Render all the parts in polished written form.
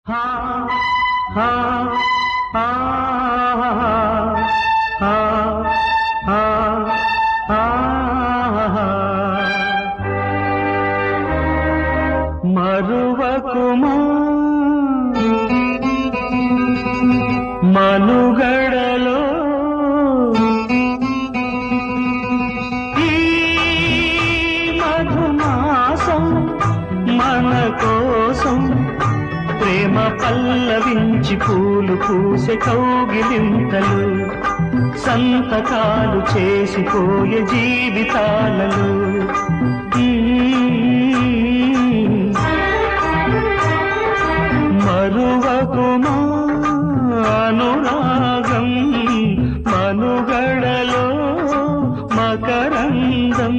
హా హా హా హా హా హా మరువకుమా మనుగడలో ఈ మధుమాసం మన కోసం ప్రేమ పల్లవించి పూలు పూసే కౌగిలింతలు సంతకాలు చేసిపోయే జీవితాలలో మరువకుమా అనురాగం మనుగడలో మకరందం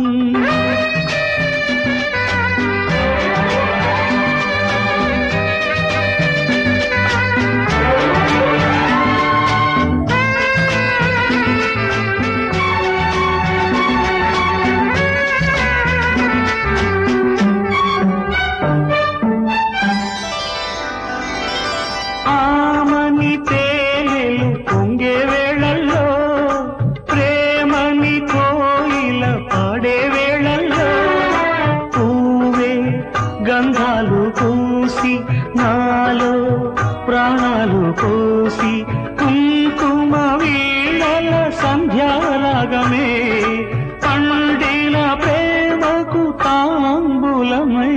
ఆమని తేనెలు పొంగే వేళల్లో ప్రేమని కోయిల పాడే వేళల్లో పూవే గంధాలు పూసి నాలో ప్రాణాలు పోసి కుంకుమ వీణల సంధ్యారాగమే పండిన ప్రేమకు తాంబూలమై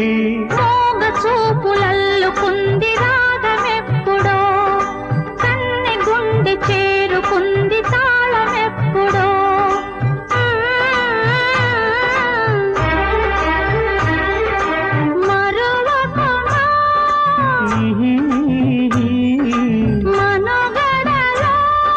చూపులల్లుకుంది రాగమెప్పుడో కన్నె గుండె చేరుకుంది తాళమెప్పుడో మరువకుమా మనుగడలో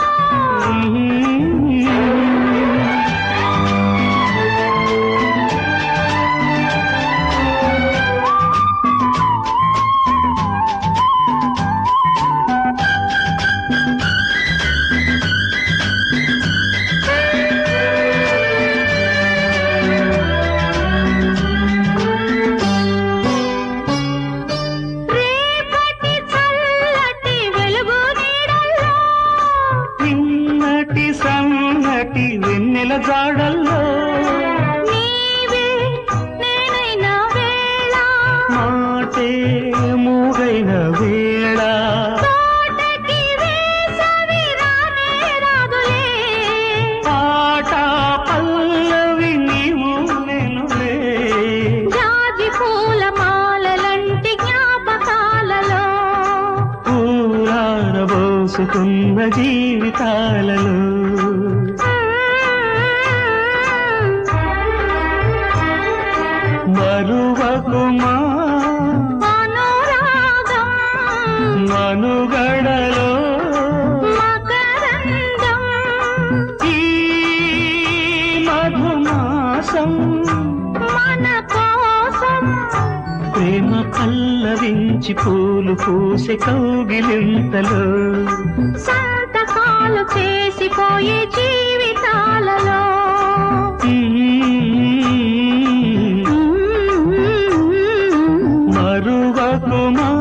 రేపటి చల్లటి వెలుగు నీడల్లో నిన్నటి సన్నటి వెన్నెల జాడల్లో నీవే నేనైన వేళ మాటే మూగైన వేళ తోటకి వేసవి రానే రాదులే పాట పల్లవి నీవు నేనులే జాజి పూల మాలలంటి జ్ఞాపకాలలో పూలారబోసుకున్న జీవితాలలో మరువకుమా అనురాగం మనుగడలో మకరందం ఈ మధుమాసం మన కోసం ప్రేమ పల్లవించి పూలు పూసే కౌగిలింతలో సంతకాలు చేసిపోయే జీవితాలలో మరువకుమా